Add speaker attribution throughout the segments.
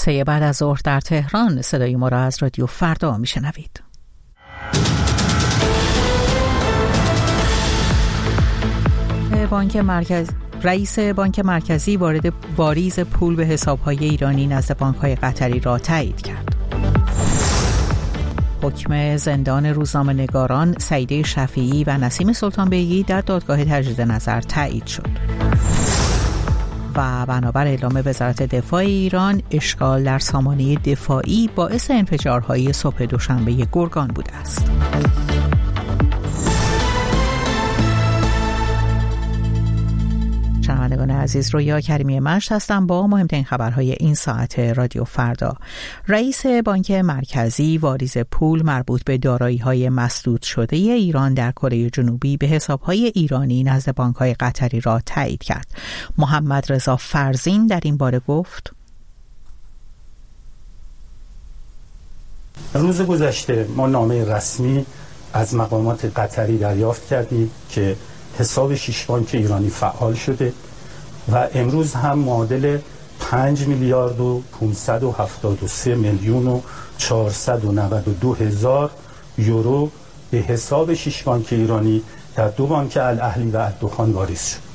Speaker 1: 3 بعد از ظهر در تهران. صدای ما را از رادیو فردا میشنوید. رئیس بانک مرکزی واریز پول به حساب‌های ایرانی نزد بانک‌های قطری را تایید کرد. حکم زندان روزنامه‌نگاران سعیده شفیعی و نسیم سلطان بیگی در دادگاه تجدید نظر تایید شد. و بنابر اعلام وزارت دفاع ایران، اشکال در سامانه دفاعی باعث انفجارهای صبح دوشنبه گرگان بوده است. شنوندگان عزیز، رویا کریمی مشت هستم با مهمترین خبرهای این ساعت رادیو فردا. رئیس بانک مرکزی واریز پول مربوط به دارایی‌های مسدود شده ایران در کره جنوبی به حساب‌های ایرانی نزد بانک‌های قطری را تایید کرد. محمد رضا فرزین در این باره گفت:
Speaker 2: روز گذشته ما نامه رسمی از مقامات قطری دریافت کردیم که حساب 6 بانک ایرانی فعال شده و امروز هم معادل 5 میلیارد و 573 میلیون و 492 هزار یورو به حساب 6 بانک ایرانی در 2 بانک الاهلی و الدخان واریز شد.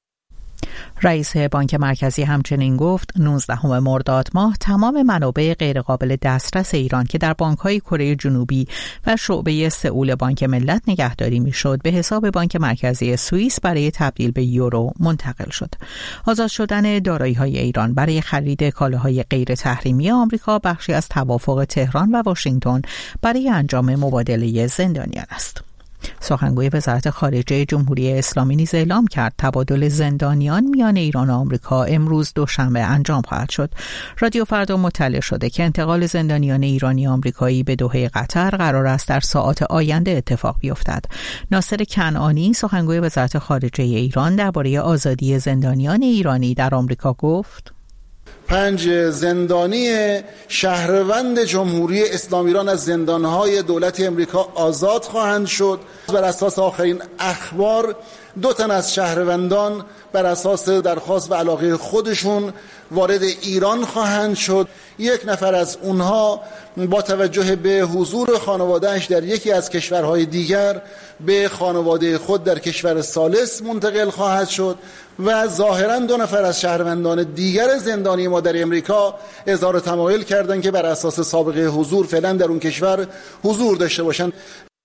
Speaker 1: رئیس بانک مرکزی همچنین گفت 19 مرداد ماه تمام منابع غیرقابل دسترس ایران که در بانک‌های کره جنوبی و شعبه سئول بانک ملت نگهداری می‌شد به حساب بانک مرکزی سوئیس برای تبدیل به یورو منتقل شد. آزاد شدن دارایی‌های ایران برای خرید کالاهای غیر تحریمی آمریکا بخشی از توافق تهران و واشنگتن برای انجام مبادله زندانیان است. سخنگوی وزارت خارجه جمهوری اسلامی نیز اعلام کرد تبادل زندانیان میان ایران و آمریکا امروز دوشنبه انجام خواهد شد. رادیو فردا مطلع شده که انتقال زندانیان ایرانی آمریکایی به دوحه قطر قرار است در ساعات آینده اتفاق بیفتد. ناصر کنعانی سخنگوی وزارت خارجه ایران درباره آزادی زندانیان ایرانی در آمریکا گفت:
Speaker 3: 5 زندانی شهروند جمهوری اسلامی ایران از زندانهای دولت امریکا آزاد خواهند شد. بر اساس آخرین اخبار 2 تن از شهروندان بر اساس درخواست و علاقه خودشون وارد ایران خواهند شد. 1 نفر از اونها با توجه به حضور خانواده‌اش در یکی از کشورهای دیگر به خانواده خود در کشور ثالث منتقل خواهد شد و ظاهراً 2 نفر از شهروندان دیگر زندانی ما در امریکا اظهار تمایل کردند که بر اساس سابقه حضور فعلا در اون کشور حضور داشته باشند.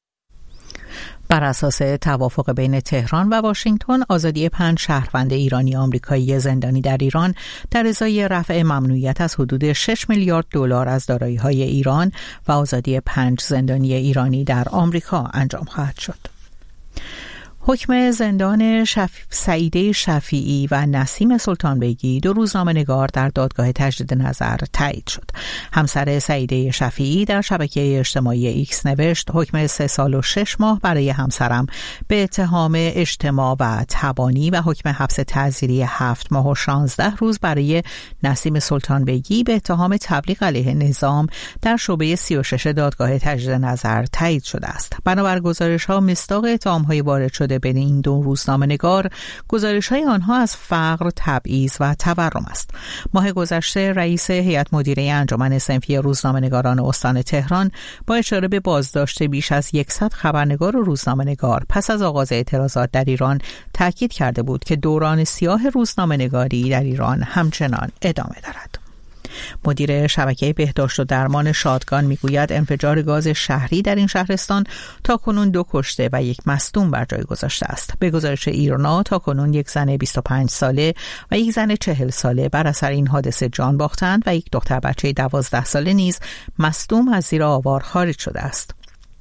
Speaker 1: بر اساس توافق بین تهران و واشنگتن، آزادی 5 شهروند ایرانی آمریکایی زندانی در ایران در ازای رفع ممنوعیت از حدود 6 میلیارد دلار از دارایی‌های ایران و آزادی 5 زندانی ایرانی در آمریکا انجام خواهد شد. حکم زندان سعیده شفیعی و نسیم سلطان بیگی 2 روزنامه‌نگار در دادگاه تجدید نظر تایید شد. همسر سعیده شفیعی در شبکه اجتماعی ایکس نوشت: حکم 3 سال و 6 ماه برای همسرم به اتهام اجتماع و تبانی و حکم حبس تعزیری 7 ماه و 16 روز برای نسیم سلطان بیگی به اتهام تبلیغ علیه نظام در شعبه 36 دادگاه تجدید نظر تایید شده است. بنابر گزارش‌ها مصداق اتهام‌های وارد شده بین این 2 روزنامه‌نگار گزارش‌های آنها از فقر، تبعیض و تورم است. ماه گذشته رئیس هیئت مدیره انجمن صنفی روزنامه‌نگاران استان تهران با اشاره به بازداشت بیش از 100 خبرنگار و روزنامه‌نگار پس از آغاز اعتراضات در ایران تاکید کرده بود که دوران سیاه روزنامه‌نگاری در ایران همچنان ادامه دارد. مدیر شبکه بهداشت و درمان شادگان میگوید انفجار گاز شهری در این شهرستان تاکنون 2 کشته و 1 مصدوم بر جای گذاشته است. به گزارش ایرنا تاکنون 1 زن 25 ساله و 1 زن 40 ساله بر اثر این حادثه جان باختند و 1 دختر بچه 12 ساله نیز مصدوم از زیر آوار خارج شده است.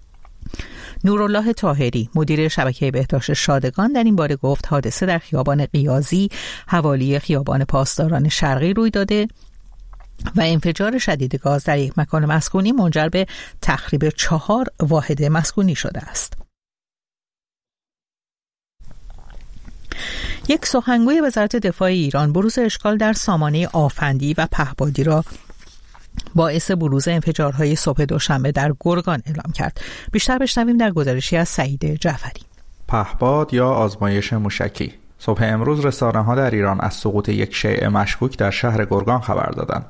Speaker 1: نورالله طاهری مدیر شبکه بهداشت شادگان در این باره گفت حادثه در خیابان قیازی حوالی خیابان پاسداران شرقی روی داده و انفجار شدید گاز در 1 مکان مسکونی منجر به تخریب 4 واحد مسکونی شده است. یک سخنگوی وزارت دفاع ایران بروز اشکال در سامانه آفندی و پهبادی را باعث بروز انفجارهای صبح دوشنبه در گرگان اعلام کرد. بیشتر بشنویم در گزارشی از سعید جعفری.
Speaker 4: پهباد یا آزمایش موشکی. صبح امروز رسانه‌ها در ایران از سقوط 1 شیء مشکوک در شهر گرگان خبر دادند.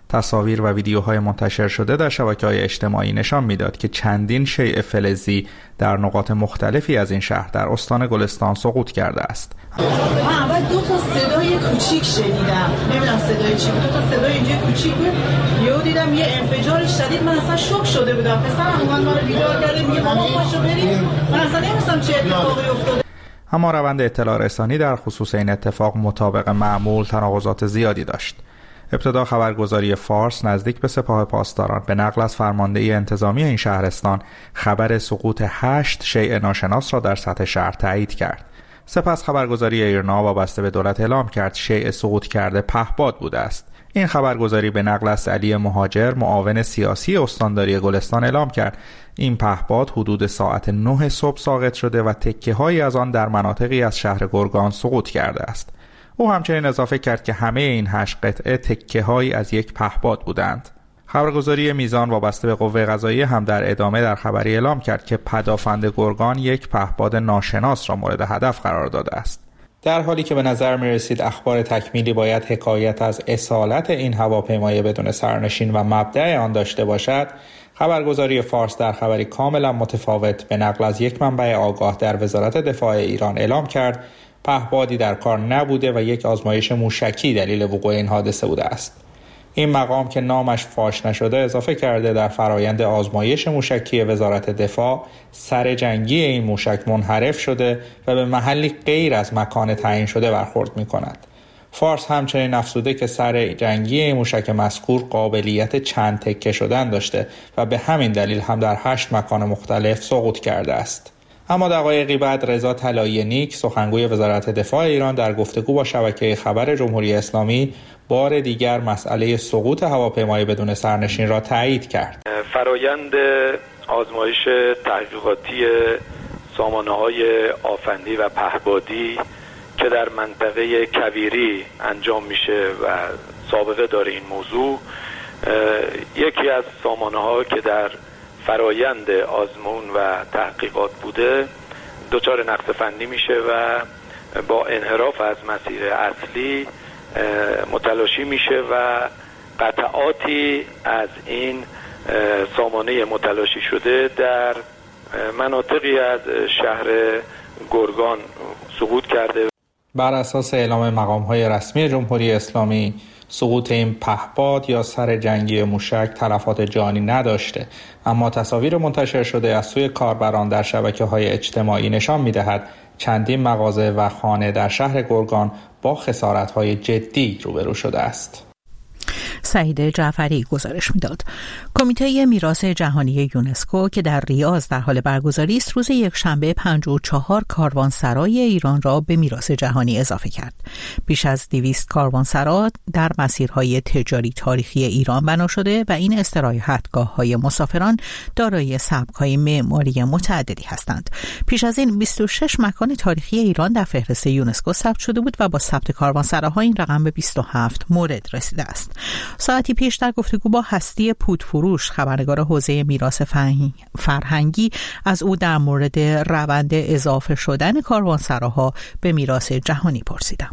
Speaker 4: تصاویر و ویدیوهای منتشر شده در شبکه‌های اجتماعی نشان میداد که چندین شیء فلزی در نقاط مختلفی از این شهر در استان گلستان سقوط کرده است.
Speaker 5: من اول 2 تا صدای کوچیک شنیدم، نمیدونم صدای چی بود، 2 تا صدای اینجا کوچیک بود، یهو دیدم یه انفجار شدید، من اصلا شوک شده بودم. پسرم اومد ما رو بیدار کرد، میگه مامان پاشو بریم، من اصلا نمی‌دونستم چه اتفاقی افتاده.
Speaker 4: اما روند اطلاع رسانی در خصوص این اتفاق مطابق معمول تناقضات زیادی داشت. ابتدا خبرگزاری فارس نزدیک به سپاه پاسداران به نقل از فرمانده انتظامی این شهرستان خبر سقوط 8 شیء ناشناس را در سطح شهر تایید کرد. سپس خبرگزاری ایرنا وابسته به دولت اعلام کرد شیء سقوط کرده پهباد بوده است. این خبرگزاری به نقل از علی مهاجر معاون سیاسی استانداری گلستان اعلام کرد این پهباد حدود ساعت 9 صبح ساقط شده و تکه‌هایی از آن در مناطقی از شهر گرگان سقوط کرده است. او همچنین اضافه کرد که همه این 8 قطعه تکه‌هایی از یک پهباد بودند. خبرگزاری میزان وابسته به قوه قضاییه هم در ادامه در خبری اعلام کرد که پدافند گرگان یک پهباد ناشناس را مورد هدف قرار داده است. در حالی که به نظر می رسید اخبار تکمیلی باید حکایت از اصالت این هواپیمای بدون سرنشین و مبدأ آن داشته باشد، خبرگزاری فارس در خبری کاملا متفاوت به نقل از یک منبع آگاه در وزارت دفاع ایران اعلام کرد پهپادی در کار نبوده و یک آزمایش موشکی دلیل وقوع این حادثه بوده است. این مقام که نامش فاش نشده اضافه کرده در فرایند آزمایش موشکی وزارت دفاع سر جنگی این موشک منحرف شده و به محلی غیر از مکان تعیین شده برخورد می کند. فارس همچنین افزوده که سر جنگی این موشک مذکور قابلیت چند تکه شدن داشته و به همین دلیل هم در 8 مکان مختلف سقوط کرده است. اما دقایقی بعد رضا طلایی نیک سخنگوی وزارت دفاع ایران در گفتگو با شبکه خبر جمهوری اسلامی بار دیگر مسئله سقوط هواپیمای بدون سرنشین را تایید کرد.
Speaker 6: فرایند آزمایش تحقیقاتی سامانه‌های آفندی و پهپادی که در منطقه کویری انجام میشه و سابقه داره این موضوع، یکی از سامانه‌ها که در فرایند آزمون و تحقیقات بوده دچار نقص فنی میشه و با انحراف از مسیر اصلی متلاشی میشه و قطعاتی از این سامانه متلاشی شده در مناطقی از شهر گرگان سقوط کرده.
Speaker 4: بر اساس اعلام مقام‌های رسمی جمهوری اسلامی سقوط این پهپاد یا سر جنگی موشک تلفات جانی نداشته، اما تصاویر منتشر شده از سوی کاربران در شبکه‌های اجتماعی نشان می‌دهد چندین مغازه و خانه در شهر گرگان با خسارت‌های جدی روبرو شده است.
Speaker 1: سعید جعفری گزارش میداد. کمیته میراث جهانی یونسکو که در ریاض در حال برگزاری است روز یکشنبه 54 کاروانسرای ایران را به میراث جهانی اضافه کرد. بیش از 200 کاروانسرا در مسیرهای تجاری تاریخی ایران بنا شده و این استراحتگاه‌های مسافران دارای سبک‌های معماری متعددی هستند. پیش از این 26 مکان تاریخی ایران در فهرست یونسکو ثبت شده بود و با ثبت کاروانسراها این رقم به 27 مورد رسیده است. ساعتی پیش در گفتگو با هستی پودفروش خبرنگار حوزه میراث فرهنگی از او در مورد روند اضافه شدن کاروانسراها به میراث جهانی پرسیدم.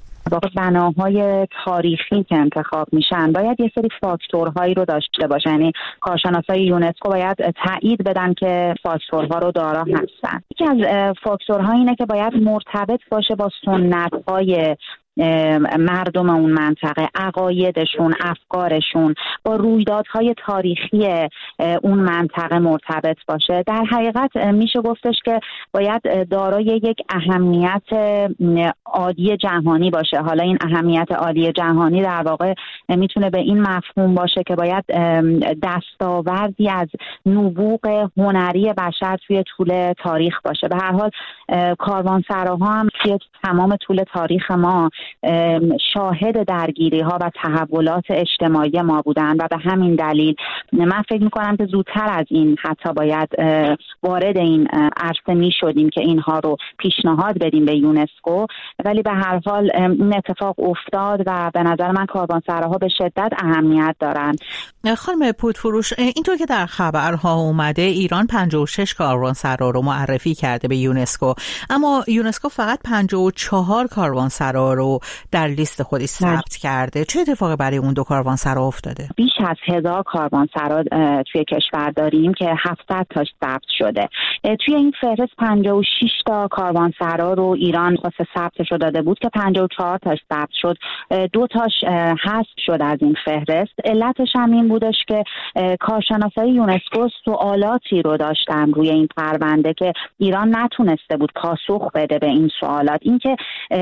Speaker 7: بناهای تاریخی که انتخاب میشن باید یه سری فاکتورهایی رو داشته باشن، یعنی کارشناسای یونسکو باید تایید بدن که فاکتورها رو دارا هستن. یکی از فاکتورها اینه که باید مرتبط باشه با سنت‌های مردم اون منطقه، عقایدشون، افکارشون، با رویدادهای تاریخی اون منطقه مرتبط باشه. در حقیقت میشه گفتش که باید دارای یک اهمیت عالی جهانی باشه. حالا این اهمیت عالی جهانی در واقع میتونه به این مفهوم باشه که باید دستاوردی از نبوغ هنری بشر توی طول تاریخ باشه. به هر حال کاروانسراها هم توی تمام طول تاریخ ما شاهد درگیری ها و تحولات اجتماعی ما بودن و به همین دلیل من فکر میکنم که زودتر از این حتی باید وارد این عرصه می شدیم که اینها رو پیشنهاد بدیم به یونسکو، ولی به هر حال این اتفاق افتاد و به نظر من کاروانسراها به شدت اهمیت دارن.
Speaker 1: خانم پودفروش، اینطور که در خبرها اومده ایران 56 کاروانسرا رو معرفی کرده به یونسکو، اما یونسکو فقط 54 کاروانسرا رو رو در لیست خودش ثبت کرده. چه اتفاقی برای اون 2 کاروانسرا افتاده؟
Speaker 7: بیش از 1000 کاروانسرا توی کشور داریم که 700 تاش ثبت شده. توی این فهرست 56 تا کاروانسرا رو ایران واسه ثبتش رو داده بود که 54 تاش ثبت شد، 2 تاش حذف شد از این فهرست. علتش هم این بودش که کارشناسای یونسکو سوالاتی رو داشتن روی این پرونده که ایران نتونسته بود پاسخ بده به این سوالات. این که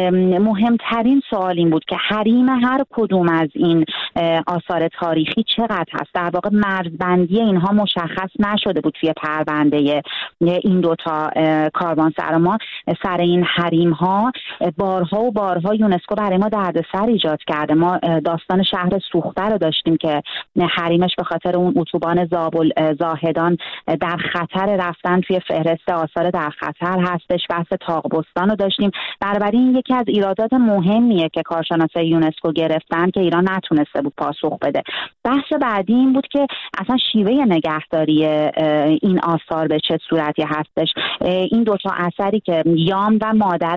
Speaker 7: مهمترین سوال این بود که حریم هر کدوم از این آثار تاریخی چقدر هست. در واقع مرزبندی اینها مشخص نشده بود توی پرونده این 2 تا کاروانسرا. ما سر این حریم ها بارها و بارها یونسکو برای ما دردسر ایجاد کرده. ما داستان شهر سوخته رو داشتیم که حریمش به خاطر اون اتوبان زابل زاهدان در خطر رفتن توی فهرست آثار در خطر هستش. بحث طاق‌بستان رو داشتیم. بنابراین یکی از ایرادات مهمیه که کارشناسای یونسکو گرفتن که ایران نتونسته بود پاسخ بده. بحث بعدی این بود که اصلا شیوه نگهداری این آثار به چه صورتی هستش. این 2 تا اثری که یام و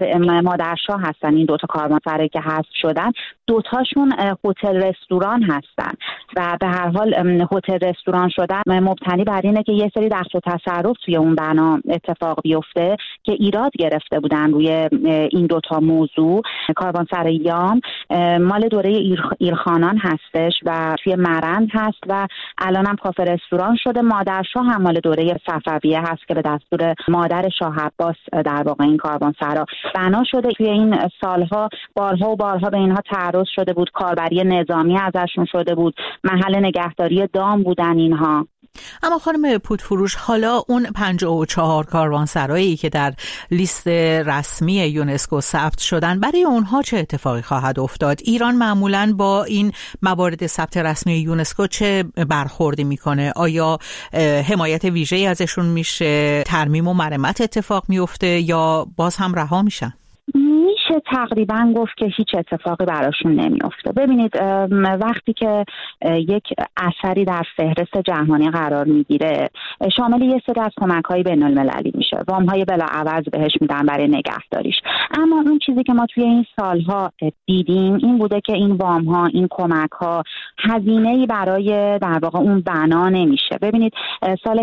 Speaker 7: مادرشاه هستن، این 2 تا کاروانسرایی که حذف شدن، 2 تاشون هتل رستوران هستن و به هر حال هتل رستوران شدن مبتنی بر اینه که یه سری دخل و تصرف توی اون بنا اتفاق بیفته که ایراد گرفته بودن روی این 2 تا موضوع. کاروانسرای یام مال دوره ایرخانان هستش و توی مرند هست و الان هم کافه رستوران شده. مادرشاه هم مال دوره صفویه هست که به دستور مادر شاه عباس در واقع این کاروانسرا بنا شده. توی این سالها بارها و بارها به اینها تعرض شده بود، کاربری نظامی ازشون شده بود، محل نگهداری دام بودن اینها.
Speaker 1: اما خانم پودفروش، حالا اون 54 کاروانسرایی که در لیست رسمی یونسکو ثبت شدن، برای اونها چه اتفاقی خواهد افتاد؟ ایران معمولاً با این موارد ثبت رسمی یونسکو چه برخوردی میکنه؟ آیا حمایت ویژه‌ای ازشون میشه، ترمیم و مرمت اتفاق میفته یا باز هم رها میشن؟
Speaker 7: میشه تقریبا گفت که هیچ اتفاقی براشون نمیفته. ببینید وقتی که یک اثری در فهرست جهانی قرار میگیره شامل یه سری از کمک‌های بین‌المللی میشه، وام‌های بلاعوض بهش میدن برای نگهداریش. اما اون چیزی که ما توی این سالها دیدیم این بوده که این وام‌ها، این کمک‌ها هزینه‌ای برای در واقع اون بنا نمیشه. ببینید سال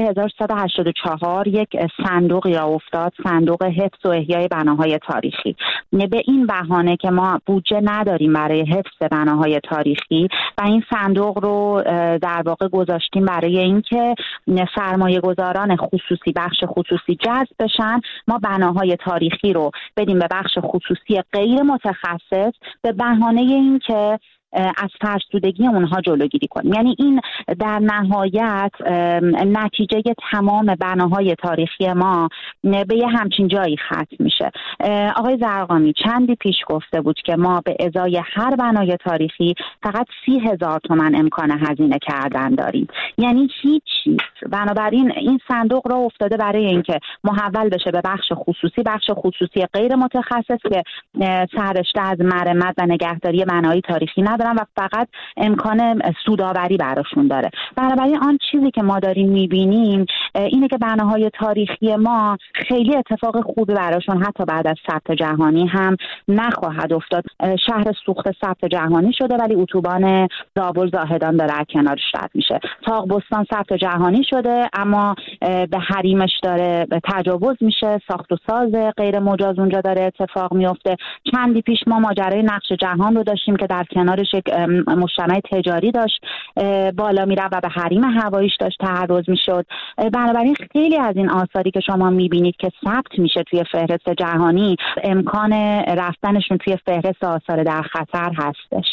Speaker 7: 1384 یک صندوقی را افتاد، صندوق حفظ و احیای بناهای تاریخی. به این بهانه که ما بودجه نداریم برای حفظ بناهای تاریخی و این صندوق رو در واقع گذاشتیم برای اینکه سرمایه گذاران خصوصی، بخش خصوصی جذب بشن، ما بناهای تاریخی رو بدیم به بخش خصوصی غیر متخصص به بهانه اینکه از فرسودگی اونها جلوگیری کنیم. یعنی این در نهایت نتیجه تمام بناهای تاریخی ما به یه همچین جایی ختم میشه. آقای زرقامی چندی پیش گفته بود که ما به ازای هر بنای تاریخی فقط 30,000 تومان امکان هزینه کردن داریم، یعنی هیچ چیز. بنابراین این صندوق را افتاده برای اینکه محول بشه به بخش خصوصی، بخش خصوصی غیر متخصص که سررشته از مرمت و نگهداری بنای تاریخی نداره و فقط امکان سودآوری براشون داره. بنابراین آن چیزی که ما داریم میبینیم اینه که بناهای تاریخی ما خیلی اتفاق خوبی براشون حتی بعد از ثبت جهانی هم نخواهد افتاد. شهر سوخته ثبت جهانی شده ولی اتوبان زابل زاهدان داره از کنارش رد میشه. طاق‌بستان ثبت جهانی شده اما به حریمش داره تجاوز میشه، ساخت و ساز غیر مجاز اونجا داره اتفاق میفته. چندی پیش ما ماجرای نقش جهان رو داشتیم که در کنارش مجتمع تجاری داشت بالا میره و به حریم هواییش داشت تعرض میشد. بنابراین خیلی از این آثاری که شما میبینید که ثبت میشه توی فهرست جهانی امکان رفتنشون توی فهرست آثار در خطر هستش.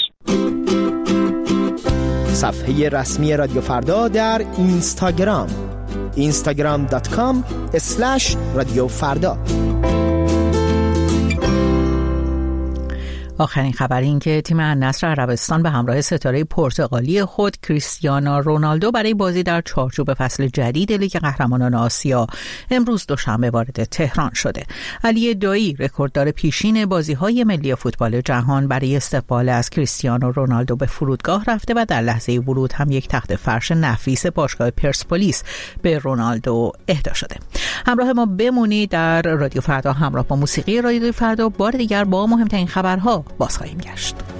Speaker 8: صفحه رسمی رادیو فردا در اینستاگرام instagram.com/رادیو فردا.
Speaker 1: آخرین خبر این که تیم النصر عربستان به همراه ستاره پرتغالی خود کریستیانو رونالدو برای بازی در چارچوب فصل جدید لیگ قهرمانان آسیا امروز دوشنبه وارد تهران شده. علی دایی رکورددار پیشین بازی‌های ملی فوتبال جهان برای استقبال از کریستیانو رونالدو به فرودگاه رفته و در لحظه ورود هم یک تخت فرش نفیس باشگاه پرسپولیس به رونالدو اهدا شده. همراه ما بمونید. در رادیو فردا همراه با موسیقی رادیو فردا بار دیگر با مهمترین خبرها باز خواهیم گشت.